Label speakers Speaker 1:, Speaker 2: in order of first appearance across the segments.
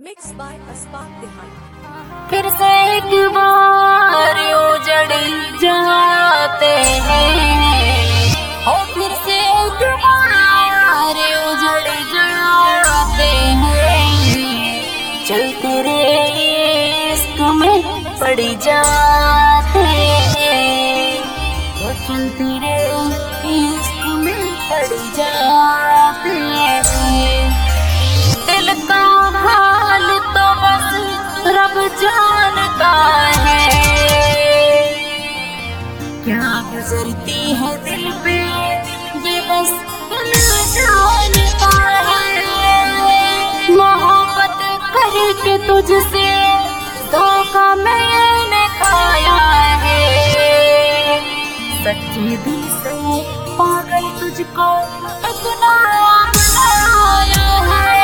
Speaker 1: Mixed by Aspak Dehani।
Speaker 2: फिर से एक बार उजड़ जाते हैं, हो फिर से एक बार उजड़ जाते हैं। चलते रे इश्क में पड़ जाते हैं, हो चलते रे इश्क में पड़ जाते हैं। दिल का हाल तो बस रब जानता है, क्या गुजरती है दिल पे ये बस दिल जानता है। मोहब्बत करके तुझसे धोखा मैंने खाया है, सच्चे दिल से पागल तुझको इतना बनाया है।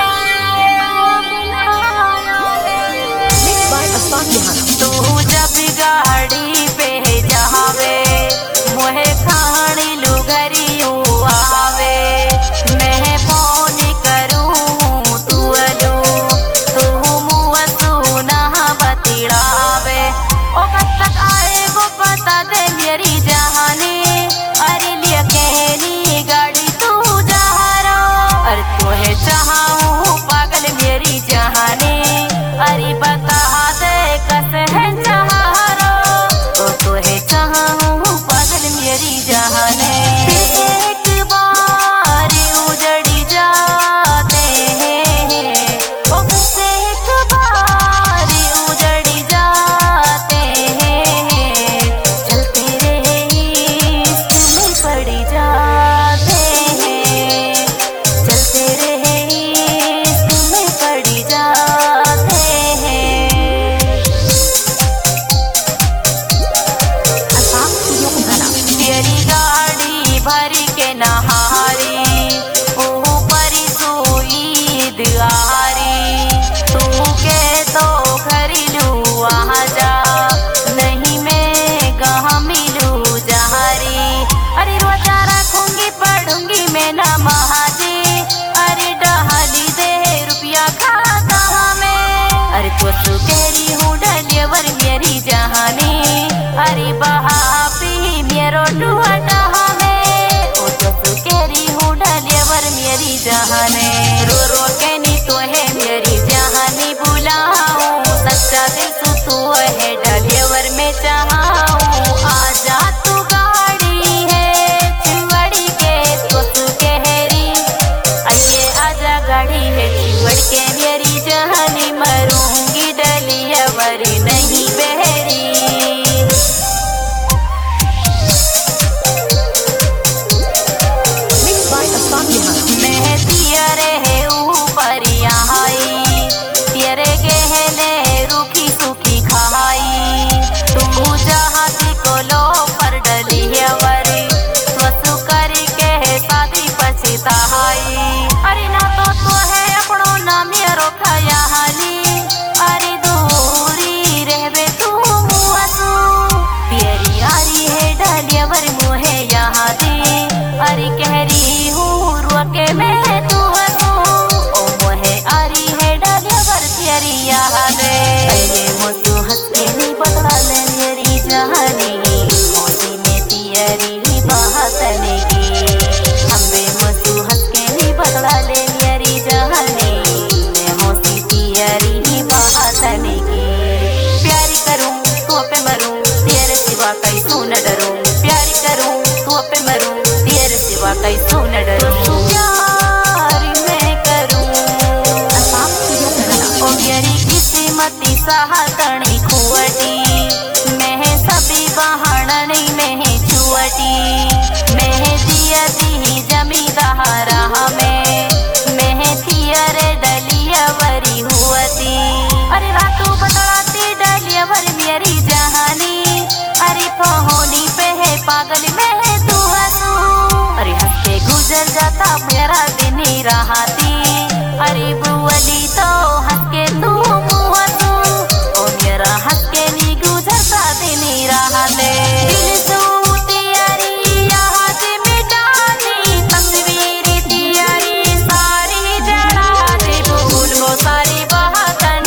Speaker 2: तू जब गाड़ी पे जावे मोहे खानी लुगरियो आवे, मैं फोन करूं तू अलो तू मुँह तू ना बतिड़ावे। ओ कब तक आए वो पता दे मेरी जहानी, अरे लिए कहनी गाड़ी तू जा रहा, अरे तोहे चाहूं पागल मेरी जहानी, अरे बता दे कस है चारो तो तोहे चाहूं पागल मेरी जहाने। एक बार उजड़ जाते हैं, ओ फिर एक बार उजड़ जाते हैं। चलते रहे इश्क में पड़ जाते हैं, चलते रहे इश्क में पड़ जाते हैं। तेरी गाड़ी भर के नहारी ऊपर सुईद आरी, तू के तो खरीलू वहाँ जा नहीं मैं कहाँ मिलू जहारी। अरे रोजा रखूंगी पढ़ूंगी मैं नमाज़ी, अरे डहाली दे रुपया खाता में, अरे तो सुकेरी हूँ डलेवर मेरी जहानी, अरे बहापी मेरो टूटा में, ओ तो सुकेरी हूँ डलेवर मेरी जहाने। रो रो के नी तो है मेरी जहानी बुलाऊं, सच्चा दिल से तू है डलेवर में चाहूं। आजा तू गाड़ी है चिवड़ी के तो सुकेरी, आइए आजा गाड़ी है चिवड़ के मेरी जहानी, मरूंगी डलेवर नहीं बहरी। मैं तियरे है ऊपर आई, तेरे गहने रूखी सूखी खाई, तू जहाती को लो पर डली है वरी वसु करके शादी पछताई। अरे ना तो है अपनो ना मेरो खाया हाली, अरे दूरी रहबे तू मुआसू, तेरी यारी है डलियावर मुहे यहाँ दी, अरे कह रही हूँ के मैं तू हूँ, ओ मोहे आरी है डलियावर तेरी याद पहले मुझू हंस के नहीं बदला ले मेरी जहानी, मोती में तेरी बात लगी, हमें मुझू हंस के नहीं बदला ले मेरी जहानी, मैं मोती तेरी बात लगी। प्यारी करूँ तो पे मरूँ तेरे सिवा कहीं तू न डरूँ, प्यारी करूँ तो पे मरूँ तेरे सिवा कहीं तू न डरूँ। सहातणी खुवटी मैं सभी बहानी में छुअटी, मैं दिया दी जमींदार मैं तियरे डलियावरी हुअती, अरे रातों बदलाती डलियावर मेरी जहानी, अरे पहोनी पे है पागल में तू हंसू, अरे हंस के गुजर जाता मेरा दिन ही रहाती, अरे बुअली तो हंस के तू हंस के नी गुजरता दिन रहा ले। दिल तू तियारी याद मिटानी, तस्वीर तियारी सारी जड़ा दे, भूल वो सारी बात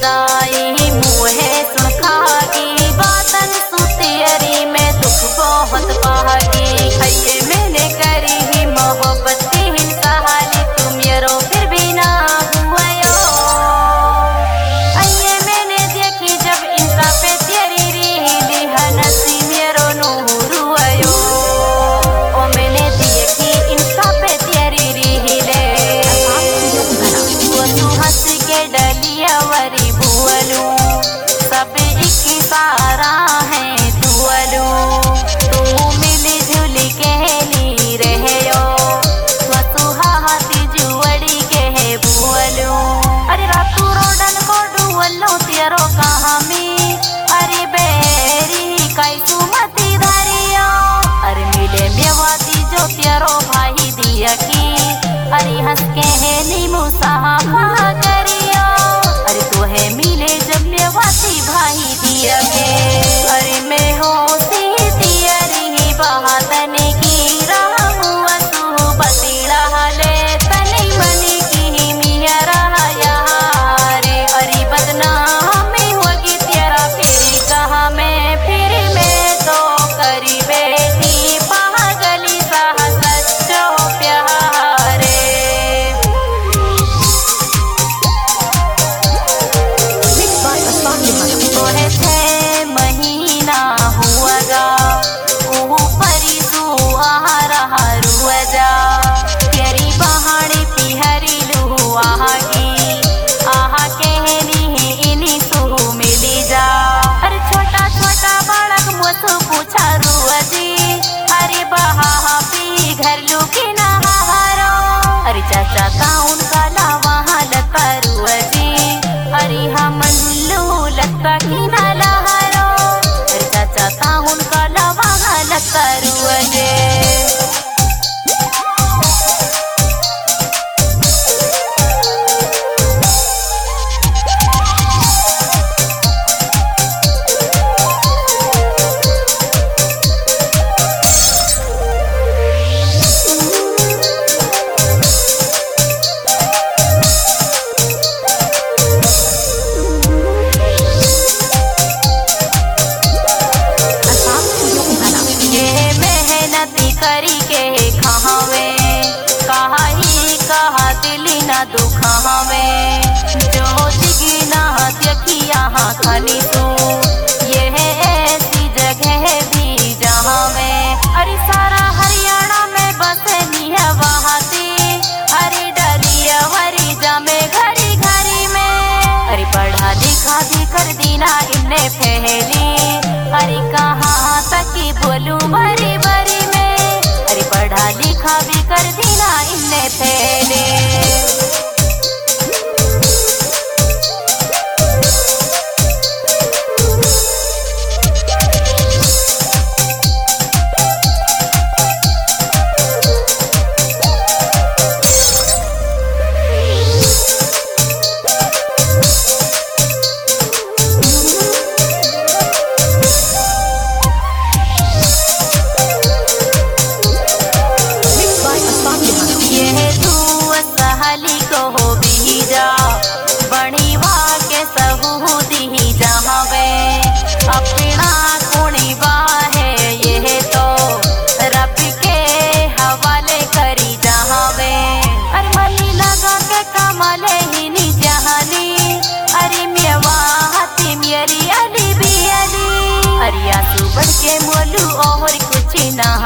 Speaker 2: जुदाई मुहे सुन खागी बातन सुतियरी में दुख बहुत पागी खैये मैंने करी ही मोहब्बत की हिंसा हाली तुम यारो फिर भी ना हुआ यो अये मैंने देखी जब इंसा पे तेरी रीली हनसी मेरो नूर हुआ यो ओ मैंने देखी इंसा पे तेरी रीले वो तू हंस के डलिया वरी बुअलू सब एक सारा है दुअलू तू मिली जुली कहली रहे यो वसुहाती जुवड़ी के बुअलू अरे रातू रोडन को डुअलो तेरो कहामी अरे बेरी कैसु मती धरियो अरे मिले मेवाती जो तेरो भाई दिया की अरे हंस के हेली मुसाफा करियो अरे तो है मिले जब मेवाती भाई दिया के अरे मैं होती तियरी बहादन की रामुआ तू बतीड़ा ले तनी मनी की मिया रहा यारे अरे बदनाम होगी तेरा फिर कहा मैं तो करी बेटी पागली सा सच्चो प्यारे
Speaker 1: Mixed by Aspan Behind.
Speaker 2: तोहे 6 महीना हुआ गा ऊपरी तू आ रहा रुआ तेरी बहाड़ी पिहरी लू आगी आहा कहनी इनी तू मिली जा अरे छोटा छोटा बालक मुझसे पूछा रुआ जी अरे बहा पी घर लू की नहारो अरे चाचा ताउन का लावा लता रुआ जी अरे हम लू लगता की ना लहारो अरे चाचा ताउन का लावा लता रुआ जी
Speaker 1: Aspan Studio Kumhana.
Speaker 2: ये मेहनती करी के खावे कहा ही कहा दिली ना दुखावे जो जिगी ना देखी यहाँ खाली तू ये है ऐसी जगह भी जहाँ में अरे सारा हरियाणा में बसे है वहाती अरे डलिया वरी जामे घरी घरी में अरे पढ़ा लिखा भी कर दीना इन्ने पहली अरे कहाँ तक की बोलूं भरी भरी में अरे पढ़ा लिखा भी कर दीना इन्ने पहले
Speaker 1: Mixed by Aspan Behind.
Speaker 2: ये तू सहाली को हो बीजा बणीवा के सहूदी जहावे अपना कुणीवा है ये तो रब के हवाले करी जहावे अरे मनी लगा के कमले ही नी जहानी अरे मेवा हाथी मेरी अली भी अली अरे आंसू बढ़ के मोलू और कुछ ना